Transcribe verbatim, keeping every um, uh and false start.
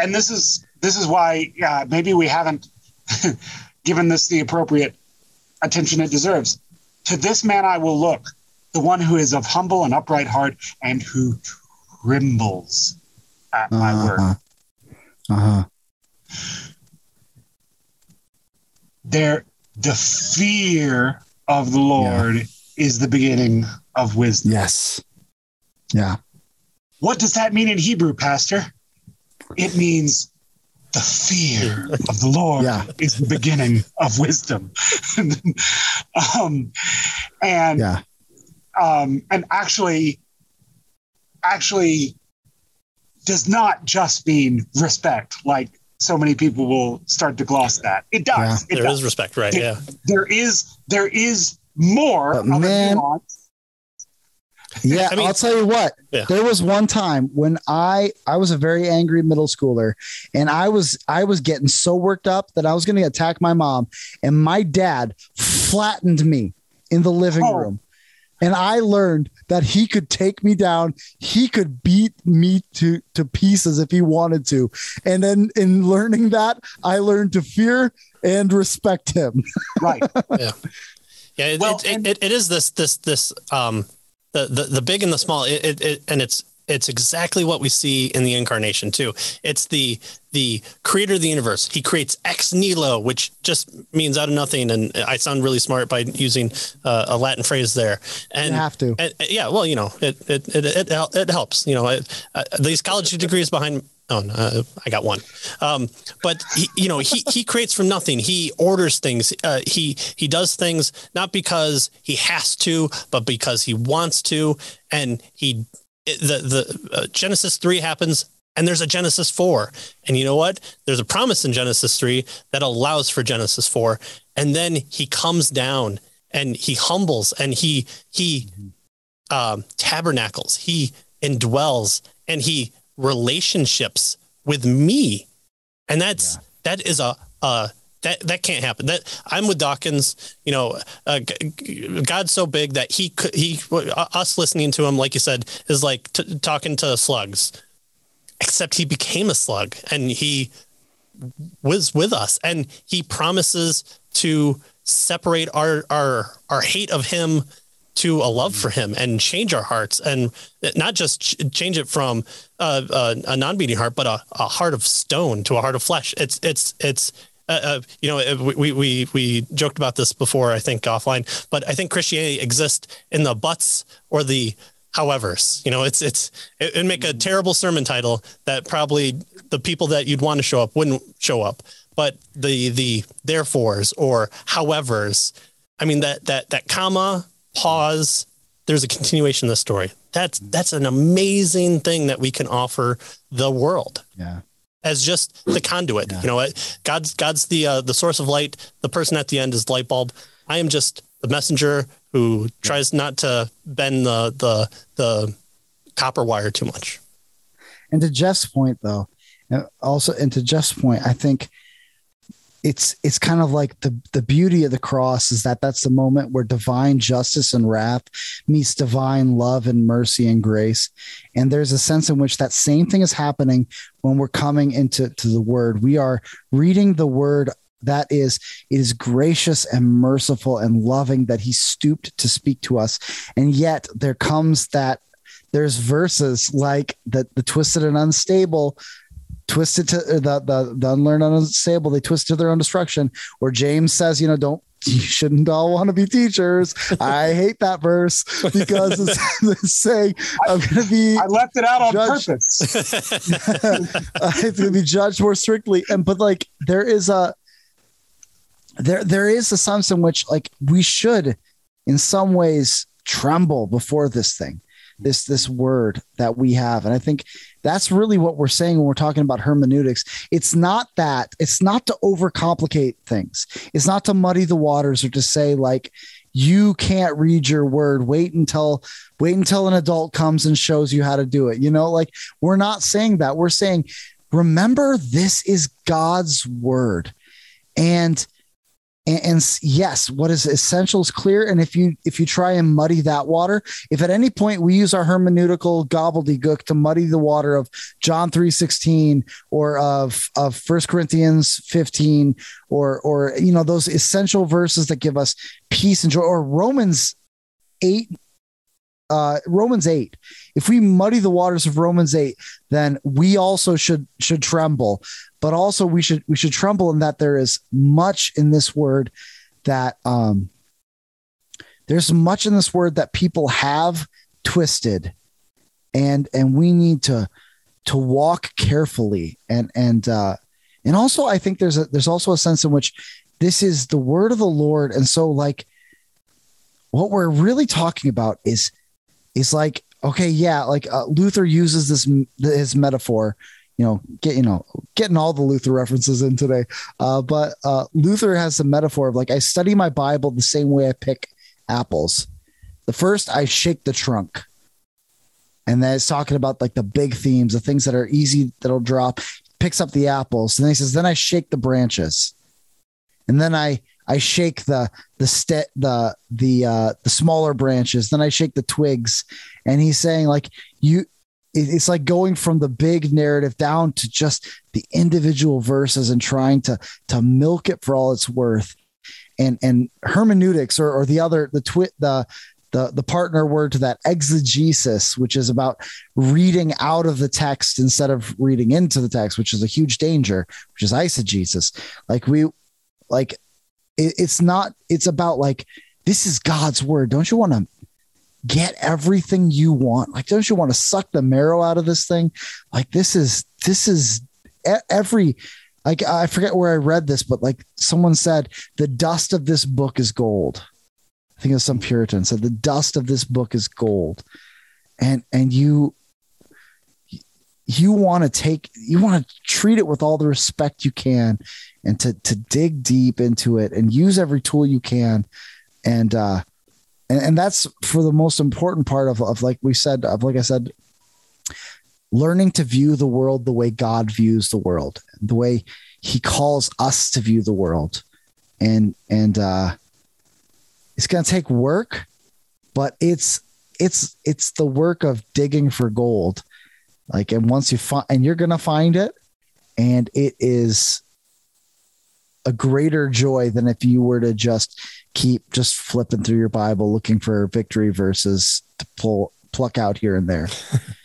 and this is this is why uh, maybe we haven't given this the appropriate attention it deserves. To this man I will look, the one who is of humble and upright heart, and who trembles at my uh-huh. word. Uh-huh. There, the fear of the Lord yeah. is the beginning of wisdom. Yes. Yeah. What does that mean in Hebrew, Pastor? It means the fear of the Lord yeah. is the beginning of wisdom. um, and yeah. um, and actually, actually does not just mean respect, like so many people will start to gloss that. It does. Yeah. It there does. is respect, right? There, yeah. There is there is more but of man, a nuance. Yeah, I mean, I'll tell you what. Yeah. There was one time when I I was a very angry middle schooler, and I was I was getting so worked up that I was going to attack my mom, and my dad flattened me in the living oh. room. And I learned that he could take me down. He could beat me to, to pieces if he wanted to. And then in learning that, I learned to fear and respect him. Right. yeah. Yeah. It, well, it, and- it, it is this, this, this, um, the, the, the big and the small, it, it, it, and it's, it's exactly what we see in the incarnation too. It's the, the creator of the universe. He creates ex nihilo, which just means out of nothing. And I sound really smart by using uh, a Latin phrase there. And you have to. And, yeah. Well, you know, it, it, it, it, it helps, you know, it, uh, these college degrees behind, oh, no, uh, I got one. Um, but he, you know, he, he creates from nothing. He orders things. Uh, he, he does things not because he has to, but because he wants to. And he, the, the uh, Genesis three happens, and there's a Genesis four. And you know what? There's a promise in Genesis three that allows for Genesis four. And then he comes down and he humbles and he, he um, tabernacles, he indwells, and he relationships with me. And that's, yeah. that is a, uh, that, that can't happen. That I'm with Dawkins, you know, uh, God's so big that he could, he, us listening to him, like you said, is like t- talking to slugs. Except he became a slug and he was with us, and he promises to separate our, our, our hate of him to a love for him and change our hearts, and not just ch- change it from uh, uh, a non-beating heart, but a, a heart of stone to a heart of flesh. It's, it's, it's, uh, uh, you know, we, we, we joked about this before, I think offline, but I think Christianity exists in the buts or the howevers. You know, it's, it's, it would make a terrible sermon title that probably the people that you'd want to show up wouldn't show up, but the, the therefores or howevers, I mean, that, that, that comma, pause, there's a continuation of the story. That's, that's an amazing thing that we can offer the world. Yeah. As just the conduit, yeah. you know, God's, God's the, uh, the source of light. The person at the end is the light bulb. I am just the messenger who tries not to bend the, the, the copper wire too much. And to Jeff's point though, also, and to Jeff's point, I think it's, it's kind of like the, the beauty of the cross is that that's the moment where divine justice and wrath meets divine love and mercy and grace. And there's a sense in which that same thing is happening when we're coming into to the word. We are reading the word that is, it is gracious and merciful and loving that he stooped to speak to us. And yet there comes that there's verses like that, the twisted and unstable, twisted to the, the, the unlearned and unstable, they twist to their own destruction, where James says, you know, don't, you shouldn't all want to be teachers. I hate that verse because it's, it's saying I'm going to be, I left it out on judged. purpose. It's going to be judged more strictly. And, but like, there is a, There, there is a sense in which, like, we should, in some ways, tremble before this thing, this this word that we have, and I think that's really what we're saying when we're talking about hermeneutics. It's not that, it's not to overcomplicate things. It's not to muddy the waters or to say like, you can't read your word. Wait until wait until an adult comes and shows you how to do it. You know, like we're not saying that. We're saying, remember, this is God's word, and And, and yes, what is essential is clear. And if you if you try and muddy that water, if at any point we use our hermeneutical gobbledygook to muddy the water of John three sixteen or of of First Corinthians fifteen or or you know those essential verses that give us peace and joy, or Romans eight, uh, Romans eight. If we muddy the waters of Romans eight, then we also should should tremble. But also we should we should tremble in that there is much in this word that um, there's much in this word that people have twisted, and and we need to to walk carefully, and and uh, and also I think there's a there's also a sense in which this is the word of the Lord, and so like what we're really talking about is is like okay yeah like uh, Luther uses this his metaphor. You know, get you know, getting all the Luther references in today. Uh, but uh, Luther has the metaphor of like, I study my Bible the same way I pick apples. The first, I shake the trunk, and then it's talking about like the big themes, the things that are easy that'll drop. Picks up the apples, and then he says, then I shake the branches, and then I I shake the the st- the the uh, the smaller branches. Then I shake the twigs, and he's saying like you. It's like going from the big narrative down to just the individual verses and trying to to milk it for all it's worth. And and hermeneutics or, or the other the twi- the the the partner word to that, exegesis, which is about reading out of the text instead of reading into the text, which is a huge danger, which is eisegesis. Like we like it, it's not it's about like this is God's word. Don't you want to get everything you want? Like, don't you want to suck the marrow out of this thing? Like, this is, this is every, like, I forget where I read this, but like someone said, the dust of this book is gold. I think it was some Puritan said the dust of this book is gold. And, and you, you want to take, you want to treat it with all the respect you can and to, to dig deep into it and use every tool you can. And, uh, And, and that's for the most important part of, of like we said, of like I said, learning to view the world the way God views the world, the way he calls us to view the world. And, and uh, it's going to take work, but it's, it's, it's the work of digging for gold. Like, and once you find, and you're going to find it, and it is a greater joy than if you were to just keep just flipping through your Bible looking for victory verses to pull pluck out here and there.